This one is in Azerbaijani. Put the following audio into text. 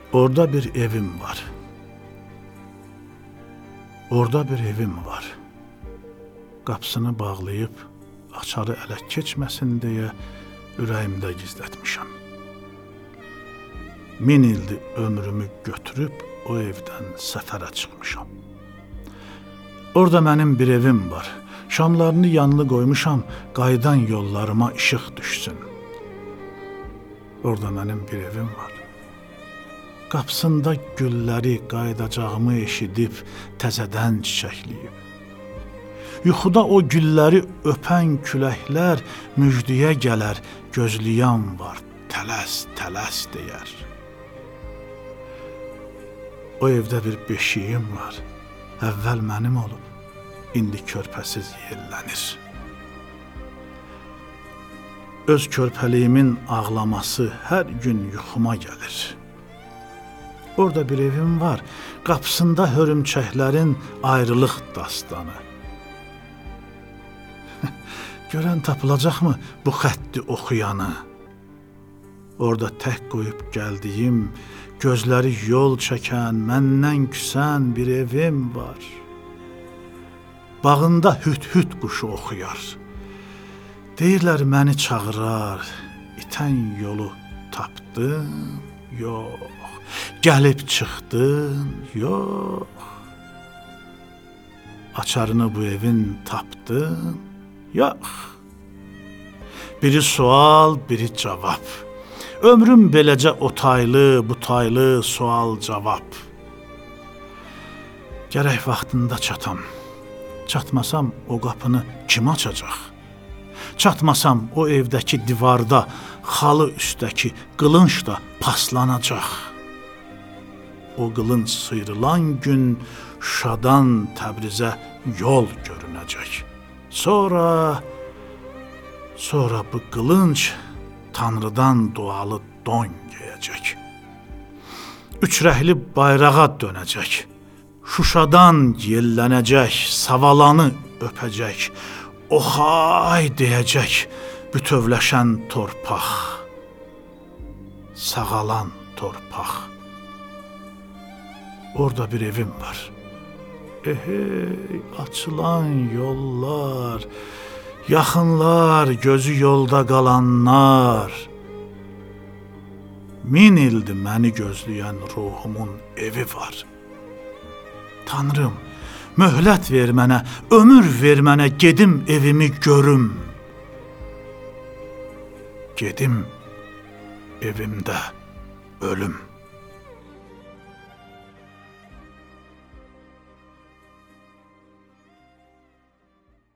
Orada bir evim var. Orada bir evim var. Qapısını bağlayıb, açarı ələ keçməsin deyə ürəyimdə gizlətmişəm. 1000 ildir ömrümü götürüb o evdən səfərə çıxmışam. Orada mənim bir evim var. Şamlarını yanlı qoymuşam, qayıdan yollarıma işıq düşsün. Orada mənim bir evim var. Qapısında gülləri qayıdacağımı eşidib təzədən çiçəkləyib. Yuxuda o gülləri öpən küləklər müjdiyə gələr, gözləyən var, tələs, tələs deyər. O evdə bir beşiyim var, əvvəl mənim olub, indi körpəsiz yellənir. Öz körpəliyimin ağlaması hər gün yuxuma gəlir. Orada bir evim var, qapısında hörümçəklərin ayrılıq dastanı. Görən tapılacaqmı bu xətti oxuyanı? Orada tək qoyub gəldiyim, gözləri yol çəkən, məndən küsən bir evim var. Bağında hüt-hüt quşu oxuyar. Deyirlər məni çağırar, itən yolu tapdım, yox. Gəlib çıxdın, yox. Açarını bu evin tapdın, yox. Biri sual, biri cavab. Ömrüm beləcə o taylı, bu taylı sual-cavab. Gərək vaxtında çatam. Çatmasam o qapını kim açacaq? Çatmasam o evdəki divarda, xalı üstdəki qılınc da paslanacaq. O qılınc sıyrılan gün Şuşadan Təbrizə yol görünəcək. Sonra bu qılınc Tanrıdan dualı don geyəcək. Üçrəhli bayrağa dönəcək. Şuşadan yellənəcək, Savalanı öpəcək. Oxay deyəcək bütövləşən torpaq. Sağalan torpaq. Orada bir evim var. Ehey, açılan yollar, yaxınlar, gözü yolda qalanlar. 1000 ildir məni gözləyən ruhumun evi var. Tanrım, möhlət ver mənə, ömür ver mənə, gedim evimi görüm. Gedim evimdə ölüm.